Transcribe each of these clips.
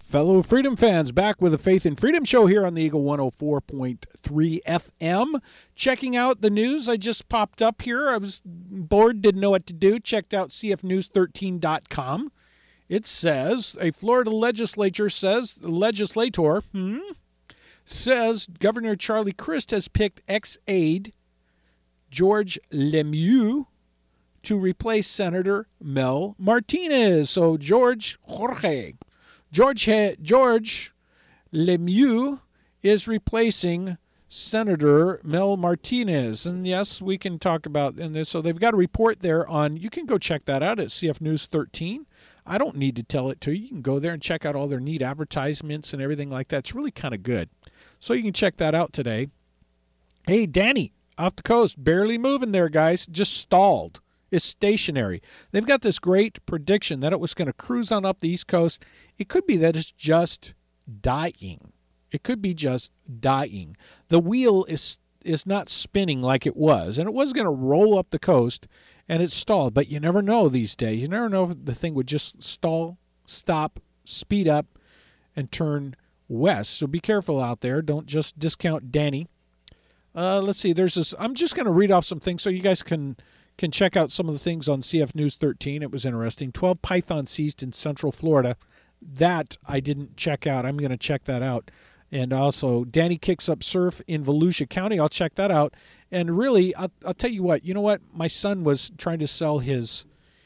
Fellow Freedom fans, back with the Faith and Freedom Show here on the Eagle 104.3 FM. Checking out the news. I just popped up here. I was bored, didn't know what to do. Checked out cfnews13.com. It says a Florida legislator says Governor Charlie Crist has picked ex-aide George Lemieux to replace Senator Mel Martinez. So George Lemieux is replacing Senator Mel Martinez. And yes, we can talk about this. So they've got a report there on, you can go check that out at CF News 13. I don't need to tell it to you. You can go there and check out all their neat advertisements and everything like that. It's really kind of good. So you can check that out today. Hey, Danny, off the coast, barely moving there, guys. Just stalled. It's stationary. They've got this great prediction that it was going to cruise on up the East Coast. It could be that it's just dying. It could be just dying. The wheel is not spinning like it was, and it was going to roll up the coast, and it stalled. But you never know these days. You never know if the thing would just stall, stop, speed up, and turn west. So be careful out there. Don't just discount Danny. Let's see. There's this. I'm just going to read off some things so you guys can check out some of the things on CF News 13. It was interesting. 12 pythons seized in Central Florida. That I didn't check out. I'm going to check that out. And also, Danny kicks up surf in Volusia County. I'll check that out. And really, I'll tell you what. You know what? My son was trying to sell his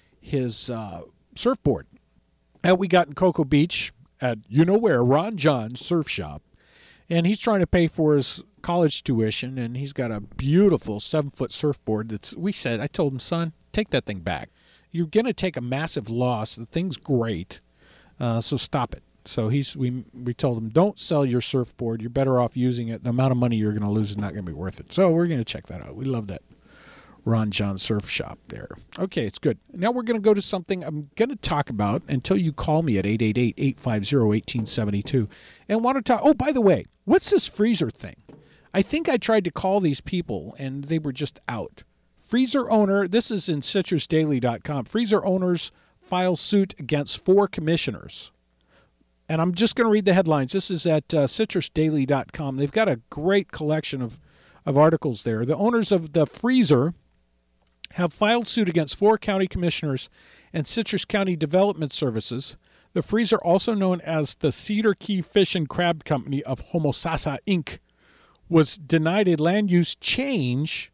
surfboard that we got in Cocoa Beach at you-know-where, Ron John's surf shop. And he's trying to pay for his college tuition, and he's got a beautiful 7-foot surfboard. I told him, son, take that thing back. You're going to take a massive loss. The thing's great, so stop it. So we told him, don't sell your surfboard. You're better off using it. The amount of money you're going to lose is not going to be worth it. So we're going to check that out. We love that Ron John surf shop there. Okay, it's good. Now we're going to go to something I'm going to talk about until you call me at 888-850-1872 and want to talk. Oh, by the way, what's this freezer thing? I think I tried to call these people, and they were just out. Freezer owner, this is in citrusdaily.com. Freezer owners file suit against 4 commissioners. And I'm just going to read the headlines. This is at citrusdaily.com. They've got a great collection of articles there. The owners of the freezer have filed suit against 4 county commissioners and Citrus County Development Services. The freezer, also known as the Cedar Key Fish and Crab Company of Homosassa, Inc., was denied a land use change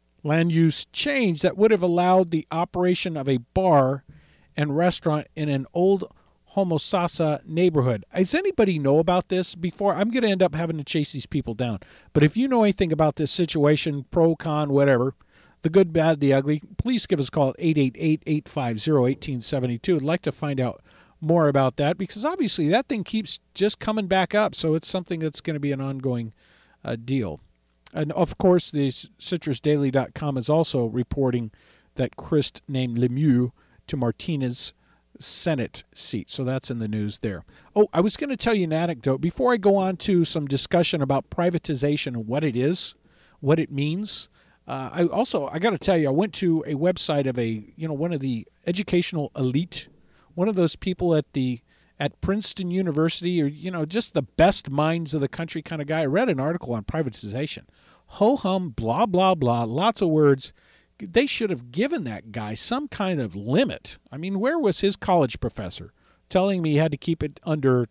that would have allowed the operation of a bar and restaurant in an old Homosassa neighborhood. Does anybody know about this before? I'm going to end up having to chase these people down. But if you know anything about this situation, pro, con, whatever, the good, bad, the ugly, please give us a call at 888-850-1872. I'd like to find out more about that because obviously that thing keeps just coming back up. So it's something that's going to be an ongoing deal. And of course, the citrusdaily.com is also reporting that Crist named Lemieux to Martinez's Senate seat. So that's in the news there. Oh, I was going to tell you an anecdote before I go on to some discussion about privatization and what it is, what it means. I got to tell you, I went to a website of one of the educational elite, one of those people at Princeton University, or just the best minds of the country kind of guy. I read an article on privatization. Ho-hum, blah, blah, blah, lots of words. They should have given that guy some kind of limit. I mean, where was his college professor telling me he had to keep it under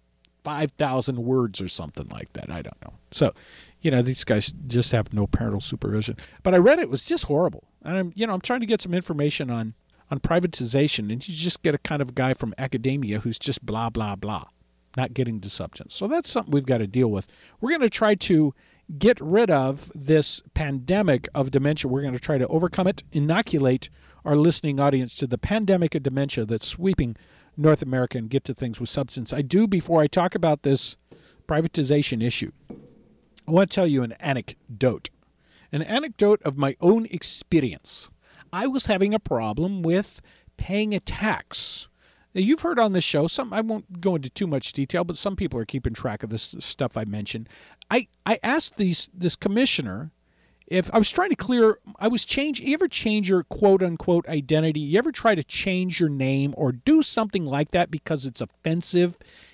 5,000 words or something like that? I don't know. So, these guys just have no parental supervision. But I read it was just horrible. And I'm trying to get some information on privatization, and you just get a kind of guy from academia who's just blah, blah, blah, not getting to substance. So that's something we've got to deal with. We're going to try to get rid of this pandemic of dementia. We're going to try to overcome it, inoculate our listening audience to the pandemic of dementia that's sweeping North America and get to things with substance. Before I talk about this privatization issue, I want to tell you an anecdote of my own experience. I was having a problem with paying a tax. Now, you've heard on this show, I won't go into too much detail, but some people are keeping track of this stuff I mentioned. I asked this commissioner if I was trying to clear, you ever change your quote-unquote identity? You ever try to change your name or do something like that because it's offensive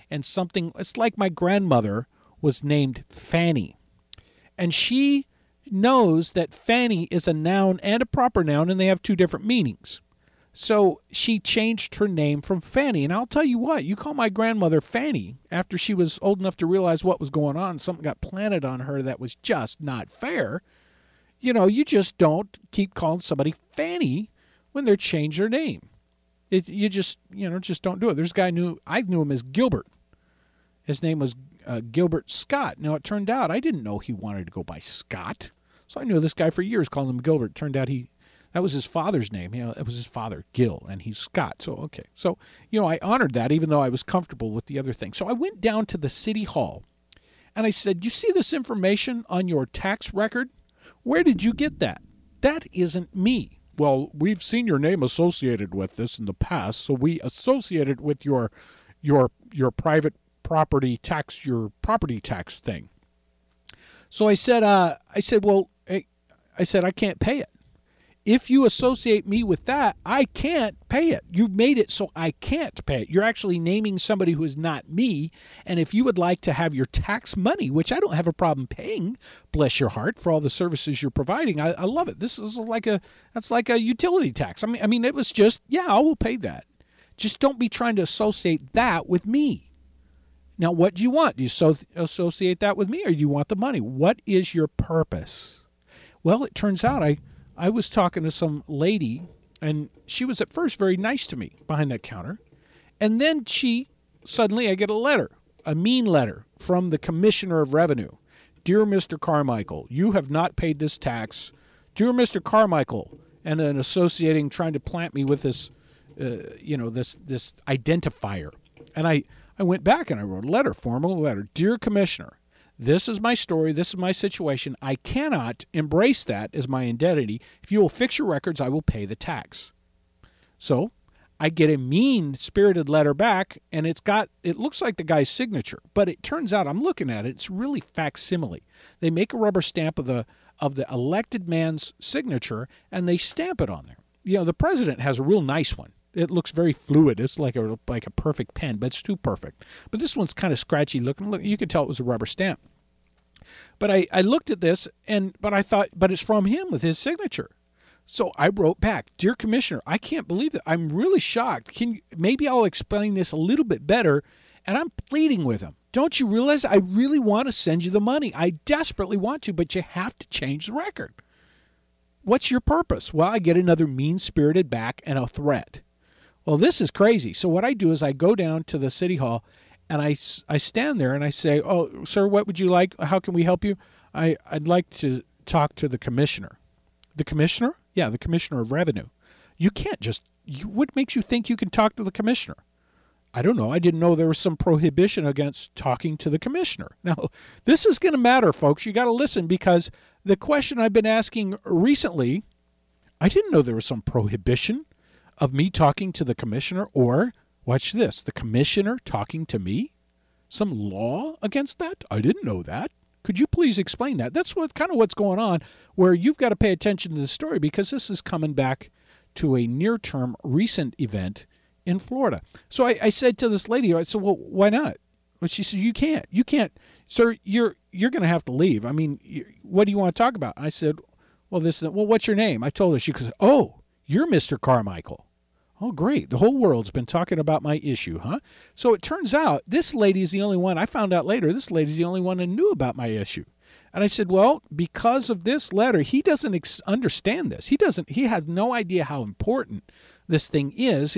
and something. It's like my grandmother was named Fanny. And she knows that Fanny is a noun and a proper noun, and they have two different meanings. So she changed her name from Fanny. And I'll tell you what, you call my grandmother Fanny after she was old enough to realize what was going on, something got planted on her that was just not fair. You know, you just don't keep calling somebody Fanny when they're changed their name. You just don't do it. There's a guy I knew him as Gilbert. His name was Gilbert Scott. Now, it turned out I didn't know he wanted to go by Scott. So I knew this guy for years, calling him Gilbert. It turned out that was his father's name. You know, it was his father, Gil, and he's Scott. So, okay. So, I honored that even though I was comfortable with the other thing. So I went down to the city hall and I said, you see this information on your tax record? Where did you get that? That isn't me. Well, we've seen your name associated with this in the past, so we associated with your private property tax, your property tax thing. So I said, well, I said, I can't pay it. If you associate me with that, I can't pay it. You made it so I can't pay it. You're actually naming somebody who is not me. And if you would like to have your tax money, which I don't have a problem paying, bless your heart, for all the services you're providing, I love it. This is that's like a utility tax. I mean, it was just, yeah, I will pay that. Just don't be trying to associate that with me. Now, what do you want? Do you associate that with me, or do you want the money? What is your purpose? Well, it turns out I was talking to some lady, and she was at first very nice to me behind that counter. And then suddenly I get a letter, a mean letter from the Commissioner of Revenue. Dear Mr. Carmichael, you have not paid this tax. Dear Mr. Carmichael, and then associating, trying to plant me with this, this identifier. And I went back and I wrote a letter, formal letter. Dear Commissioner, this is my story. This is my situation. I cannot embrace that as my identity. If you will fix your records, I will pay the tax. So I get a mean-spirited letter back, and it looks like the guy's signature. But it turns out, I'm looking at it, it's really facsimile. They make a rubber stamp of the elected man's signature, and they stamp it on there. You know, the president has a real nice one. It looks very fluid. It's like a perfect pen, but it's too perfect. But this one's kind of scratchy looking. Look, you could tell it was a rubber stamp. But I looked at this, but I thought, but it's from him with his signature. So I wrote back, Dear Commissioner, I can't believe it. I'm really shocked. Maybe I'll explain this a little bit better. And I'm pleading with him. Don't you realize I really want to send you the money? I desperately want to, but you have to change the record. What's your purpose? Well, I get another mean-spirited back and a threat. Well, this is crazy. So what I do is I go down to the city hall, and I stand there and I say, oh, sir, what would you like? How can we help you? I'd like to talk to the commissioner. The commissioner? Yeah, the Commissioner of Revenue. You can't what makes you think you can talk to the commissioner? I don't know. I didn't know there was some prohibition against talking to the commissioner. Now, this is going to matter, folks. You got to listen, because the question I've been asking recently, I didn't know there was some prohibition of me talking to the commissioner, or, watch this, the commissioner talking to me? Some law against that? I didn't know that. Could you please explain that? That's what's going on, where you've got to pay attention to the story, because this is coming back to a near-term recent event in Florida. So I said to this lady, I said, well, why not? Well, she said, you can't. Sir, you're going to have to leave. I mean, what do you want to talk about? I said, well, what's your name? I told her. She goes, oh, you're Mr. Carmichael. Oh, great. The whole world's been talking about my issue, huh? So it turns out this lady is the only one. I found out later this lady's the only one who knew about my issue. And I said, well, because of this letter, he doesn't understand this. He has no idea how important this thing is.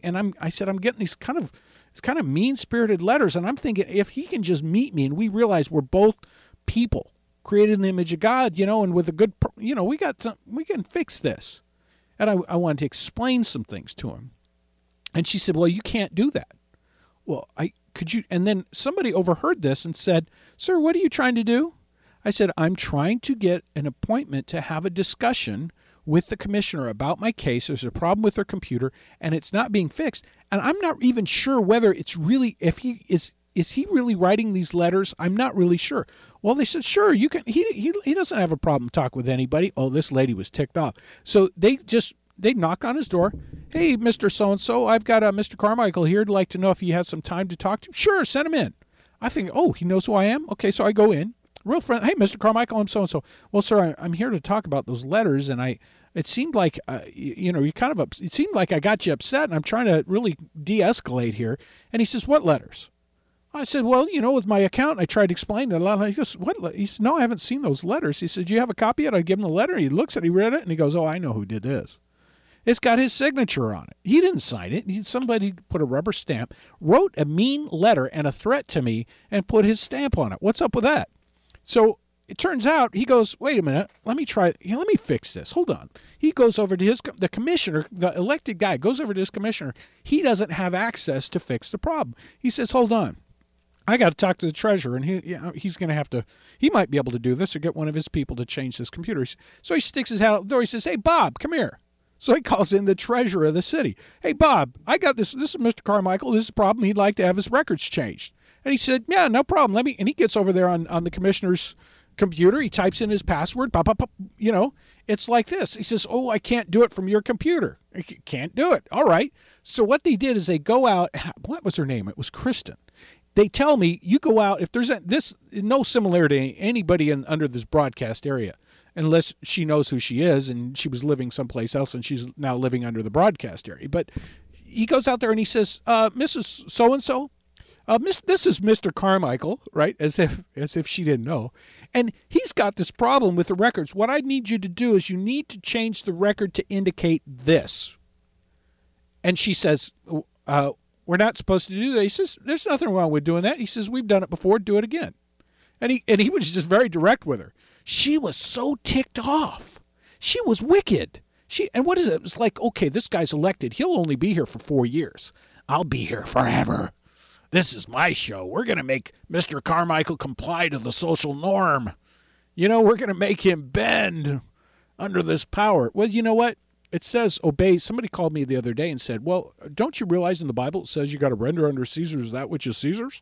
I said, I'm getting these kind of mean-spirited letters, and I'm thinking, if he can just meet me and we realize we're both people created in the image of God, and with a good, we can fix this. And I wanted to explain some things to him. And she said, well, you can't do that. Well, and then somebody overheard this and said, sir, what are you trying to do? I said, I'm trying to get an appointment to have a discussion with the commissioner about my case. There's a problem with her computer, and it's not being fixed. And I'm not even sure whether it's really, if he is he really writing these letters? I'm not really sure. Well, they said, sure, you can. He doesn't have a problem talking with anybody. Oh, this lady was ticked off. So they just they knock on his door. Hey, Mr. So-and-so, I've got Mr. Carmichael here. I'd like to know if he has some time to talk to you. Sure, send him in. I think, oh, he knows who I am? Okay, so I go in. Real friend. Hey, Mr. Carmichael, I'm so-and-so. Well, sir, I'm here to talk about those letters, and it seemed like, it seemed like I got you upset, and I'm trying to really de-escalate here. And he says, what letters? I said, well, with my account, I tried to explain it a lot. He goes, what? He said, no, I haven't seen those letters. He said, do you have a copy of it? I give him the letter. He looks at it, he read it, and he goes, oh, I know who did this. It's got his signature on it. He didn't sign it. Somebody put a rubber stamp, wrote a mean letter and a threat to me, and put his stamp on it. What's up with that? So it turns out, he goes, wait a minute, let me fix this. Hold on. He goes over to the commissioner, the elected guy goes over to his commissioner. He doesn't have access to fix the problem. He says, hold on. I got to talk to the treasurer, and he's going to have to, he might be able to do this or get one of his people to change this computer. So he sticks his head out the door. He says, hey, Bob, come here. So he calls in the treasurer of the city. Hey, Bob, I got this. This is Mr. Carmichael. This is a problem. He'd like to have his records changed. And he said, yeah, no problem. And he gets over there on the commissioner's computer. He types in his password. Pop, pop, pop. It's like this. He says, oh, I can't do it from your computer. I can't do it. All right. So what they did is they go out. What was her name? It was Kristen. They tell me, you go out, if there's no similarity to anybody under this broadcast area, unless she knows who she is and she was living someplace else and she's now living under the broadcast area. But he goes out there and he says, Mrs. So-and-so, this is Mr. Carmichael, right? As if she didn't know. And he's got this problem with the records. What I need you to do is you need to change the record to indicate this. And she says, we're not supposed to do that. He says, there's nothing wrong with doing that. He says, we've done it before. Do it again. And he was just very direct with her. She was so ticked off. She was wicked. And what is it? It's like, okay, this guy's elected. He'll only be here for 4 years. I'll be here forever. This is my show. We're going to make Mr. Carmichael comply to the social norm. We're going to make him bend under this power. Well, you know what? It says obey. Somebody called me the other day and said, well, don't you realize in the Bible it says you got to render unto Caesar's that which is Caesar's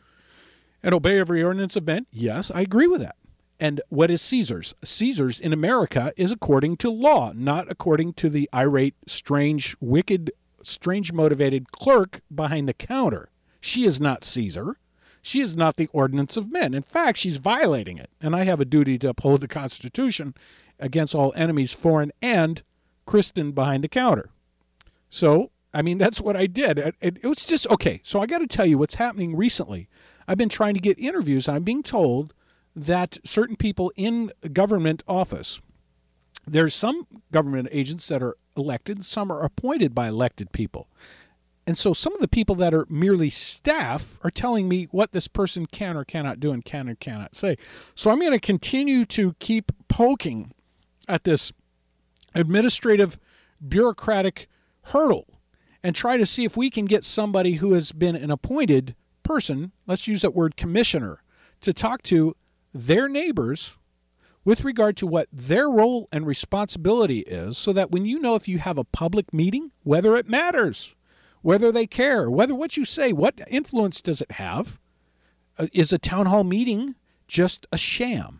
and obey every ordinance of men? Yes, I agree with that. And what is Caesar's? Caesar's in America is according to law, not according to the irate, strange, wicked, strange motivated clerk behind the counter. She is not Caesar. She is not the ordinance of men. In fact, she's violating it. And I have a duty to uphold the Constitution against all enemies, foreign and Kristen behind the counter. So, that's what I did. It was just, okay, so I got to tell you what's happening recently. I've been trying to get interviews, and I'm being told that certain people in government office, there's some government agents that are elected, some are appointed by elected people. And so some of the people that are merely staff are telling me what this person can or cannot do and can or cannot say. So I'm going to continue to keep poking at this administrative bureaucratic hurdle and try to see if we can get somebody who has been an appointed person, let's use that word commissioner, to talk to their neighbors with regard to what their role and responsibility is, so that when if you have a public meeting, whether it matters, whether they care, whether what you say, what influence does it have? Is a town hall meeting just a sham?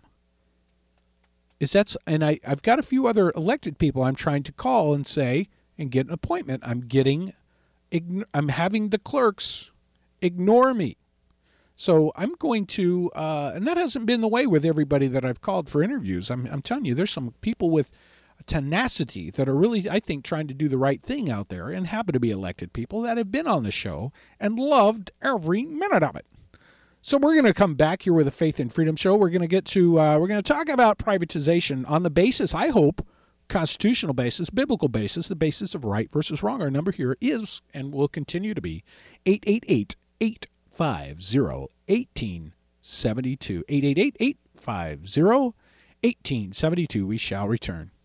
I've got a few other elected people I'm trying to call and say and get an appointment. I'm having the clerks ignore me. So I'm going to, and that hasn't been the way with everybody that I've called for interviews. I'm telling you, there's some people with tenacity that are really, I think, trying to do the right thing out there and happen to be elected people that have been on the show and loved every minute of it. So we're going to come back here with the Faith and Freedom Show. We're going to we're going to talk about privatization on the basis, I hope, constitutional basis, biblical basis, the basis of right versus wrong. Our number here is and will continue to be 888-850-1872. 888-850-1872. We shall return.